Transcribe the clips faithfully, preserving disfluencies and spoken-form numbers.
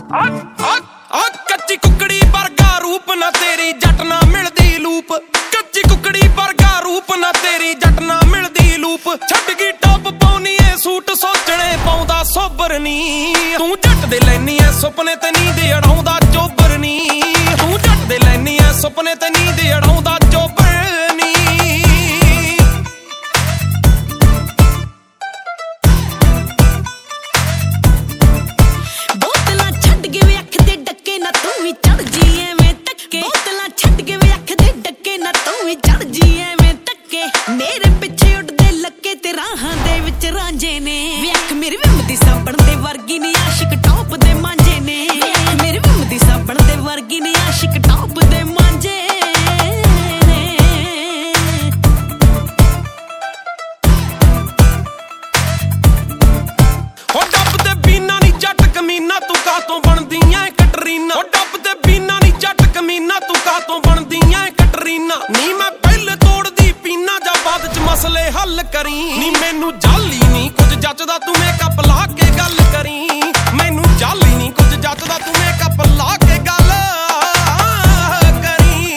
ਕੱਚੀ ਕੁਕੜੀ ਵਰਗਾ ਰੂਪ ਨਾ ਤੇਰੀ ਜੱਟ ਨਾ ਮਿਲਦੀ ਲੂਪ ਕੱਚੀ ਕੁਕੜੀ ਵਰਗਾ ਰੂਪ ਨਾ ਤੇਰੀ ਜੱਟ ਨਾ ਮਿਲਦੀ ਲੂਪ ਛੱਡ ਗਈ ਟੌਪ ਪਾਉਣੀ ਏ ਸੂਟ ਸੋਚਣੇ ਪਾਉਂਦਾ ਸੋਬਰ ਨੀ ਤੂੰ ਜੱਟ ਦੇ ਲੈਨੀ ਐ ਸੁਪਨੇ ਤੇ ਨੀਂਦ ਅੜਾਉਂਦਾ ਚੋਬਰ ਨੀ ਤੂੰ ਜੱਟ ਦੇ ਲੈਨੀ ਐ ਸੁਪਨੇ ਤੇ ਨੀਂਦ ਅੜਾਉਂਦਾ ਚੋਬਰ ਨੀ ਬੋਤਲਾਂ ਛੱਡ ਕੇ ਵੇ ਅੱਖ ਦੇ ਡੱਕੇ ਨਾ ਤੂੰ ਵੀ ਚੜ ਜੀ ਐਵੇਂ ਟੱਕੇ ਬੋਤਲਾਂ ਛੱਡ ਕੇ ਵੇ ਅੱਖ ਦੇ ਡੱਕੇ ਨਾ ਤੂੰ ਵੀ ਚੜ ਜੀ ਐਵੇਂ ਟੱਕੇ ਮੇਰੇ ਪਿੱਛੇ ਉੱਡਦੇ ਲੱਕੇ ਤੇ ਰਾਹਾਂ ਦੇ ਵਿੱਚ ਰਾਂਝੇ ਨੇ ਵੇ ਅੱਖ ਮੇਰੀ ਵਿੰਮ ਦੀ ਸਾਬਣ ਦੇ ਵਰਗੀ ਨੀ ਆਸ਼ਿਕ ਟੌਪ ਦੇ ਮਾਂਝੇ ਨੇ ਵੇ ਅੱਖ ਮੇਰੀ ਵਿੰਮ ਦੀ ਸਾਬਣ ਦੇ ਵਰਗੀ ਨੀ ਆਸ਼ਿਕ ਟੌਪ ਦੇ ਮਾਂਝੇ ਕਮੀਨਾ ਤੂੰ ਕਾਤੋਂ ਬਣਦੀ ਐ ਕਟਰੀਨਾ ਓ ਡੱਬ ਤੇ ਬੀਨਾ ਨੀ ਜੱਟ ਕਮੀਨਾ ਤੂੰ ਕਾਤੋਂ ਬਣਦੀ ਐ ਕਟਰੀਨਾ ਨੀ ਮੈਂ ਪਹਿਲੇ ਤੋੜਦੀ ਪੀਨਾ ਜਾਂ ਬਾਅਦ ਚ ਮਸਲੇ ਹੱਲ ਕਰੀ ਨੀ ਮੈਨੂੰ ਜਾਲੀ ਨੀ ਕੁਝ ਜੱਚਦਾ ਤੂੰ ਮੇਕਅਪ ਲਾ ਕੇ ਗੱਲ ਕਰੀ ਮੈਨੂੰ ਜਾਲੀ ਨੀ ਕੁਝ ਜੱਚਦਾ ਤੂੰ ਮੇਕਅਪ ਲਾ ਕੇ ਗੱਲ ਕਰੀ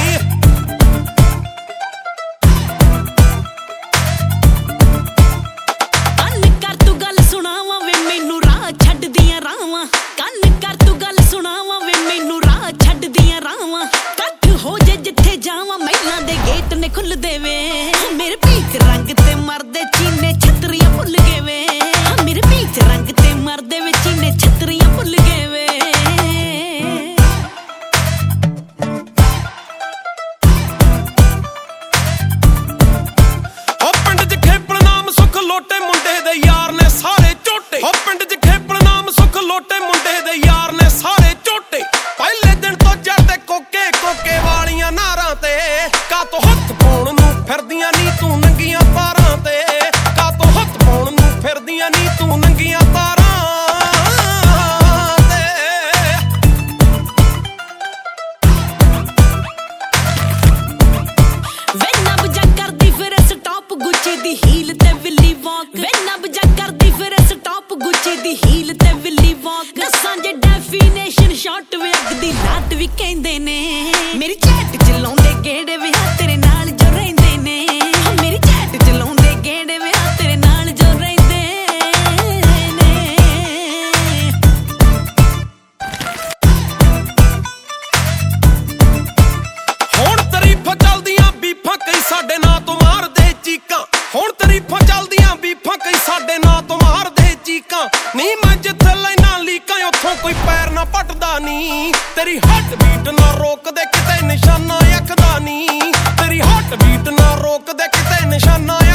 ਅੰਨ ਕਰ ਤੂੰ ਗੱਲ ਸੁਣਾਵਾਂ ਵੇ ਮੈਨੂੰ ਰਾਹ ਛੱਡਦੀਆਂ ਰਾਵਾਂ ਕੰਨ ਕਰ ਤੂੰ ਗੱਲ ਸੁਣਾਵਾਂ ਵੇ ਮੈਨੂੰ ਰਾਹ ਛੱਡਦੀਆਂ ਰਾਵਾਂ ਕੱਠ ਹੋ ਜੇ ਜਿੱਥੇ ਜਾਵਾਂ ਮਹਿਲਾਂ ਦੇ ਗੇਟ ਨੇ ਖੁੱਲਦੇ ਵੇ ਮੇਰੇ ਪੀਚ ਰੰਗ ਤੇ ਮਰਦੇ ਚੀਨੇ ਛਤਰੀਆਂ ਭੁੱਲ ਗਏ ਵੇ ਮੇਰੇ ਪੀਚ ਰੰਗ ਤੇ ਮਰਦੇ ਵੇ ਚੀਨੇ ਛਤਰੀਆਂ ਭੁੱਲ ਗਏ ਵੇ ਓ ਪਿੰਡ 'ਚ ਖੇਪਣ ਨਾਮ ਸੁੱਖ ਲੋਟੇ ਮੁੰਡੇ ਦੇ ਯਾਰ ਨੇ ਸਾਰੇ ਝੋਟੇ ਓ ਪਿੰਡ 'ਚ ਖੇਪਣ ਨਾਮ ਸੁੱਖ ਲੋਟੇ ਮੁੰਡੇ ਦੇ ਯਾਰ ਨੇ ਸਾਰੇ ਝੋਟੇ ਪਹਿਲੇ ਦਿਨ ਤੋਂ ਜੱਟ ਕੋਕੇ ਕੋਕੇ ਵਾਲੀਆਂ ਨਾਰਾਂ ਤੇ ਕਾਤੋਂ ਹੱਥ ਪਾਉਣ ਨੂੰ ਫਿਰਦੀਆਂ ਨੀ ਤੂੰ ਨੰਗੀਆਂ ਤਾਰਾਂ ਤੇ ਕਾਤੋਂ ਹੱਥ ਪਾਉਣ ਨੂੰ ਫਿਰਦੀਆਂ ਨੀ ਤੂੰ ਨੰਗੀਆਂ ਤਾਰਾਂ ਤੇ ਵੇ ਨੱਬ ਜਾ ਕਰਦੀ ਫਿਰ ਸਟਾਪ ਗੁੱਚੀ ਦੀ ਹੀਲ ਤੇ ਵਿੱਲੀ ਵਾਕ ਵੇ ਨੱਬ ਜਾ ਕਰਦੀ ਫਿਰ ਸਟਾਪ ਗੁੱਚੀ ਦੀ ਹੀਲ ਤੇ ਵਿੱਲੀ ਵਾਕ ਦੱਸਾਂ ਜੇ ਡੈਫੀਨੇਸ਼ਨ ਸ਼ਾਰਟ ਵੇ ਅੱਗ ਦੀ ਲਾਟ ਵੀ ਕਹਿੰਦੇ ਨੇ ਮੇਰੀ ਚੈਟ ਚ ਲਾਉਂਦੇ ਗੇੜੇ ਵੇ ਤੇਰੇ ਨਾਲ ਜੋ ਰਹਿੰਦੇ ਨੇ ਮੇਰੀ ਚੈਟ ਚ ਲਾਉਂਦੇ ਗੇੜੇ ਵੇ ਤੇਰੇ ਨਾਲ ਜੋ ਰਹਿੰਦੇ ਨੇ ਹੁਣ ਤਾਰੀਫਾਂ ਚੱਲਦੀਆਂ ਬੀਫਾਂ ਕਈ ਸਾਡੇ ਨਾਂ ਤੋਂ ਮਾਰਦੇ ਚੀਕਾਂ ਹੁਣ ਤਾਰੀਫਾਂ ਚੱਲਦੀਆਂ ਬੀਫਾਂ ਕਈ ਸਾਡੇ ਨਾਂ ਤੋਂ ਮਾਰਦੇ ਚੀਕਾਂ ਨੀ ਮੈਂ ਜਿੱਥੇ ਲੈਣਾ ਲੀਕਾਂ ਉੱਥੋਂ ਕੋਈ ਪੈਰ ਨਾ ਪੱਟਦਾ ਨੀ ਤੇਰੀ ਹੱਟ ਬੀਟ ਨਾ ਰੋਕਦੇ ਕਿਤੇ ਨਿਸ਼ਾਨਾ ਅੱਖ ਦਾ ਨੀ ਤੇਰੀ ਹੱਟ ਬੀਟ ਨਾ ਰੋਕਦੇ ਕਿਤੇ ਨਿਸ਼ਾਨਾ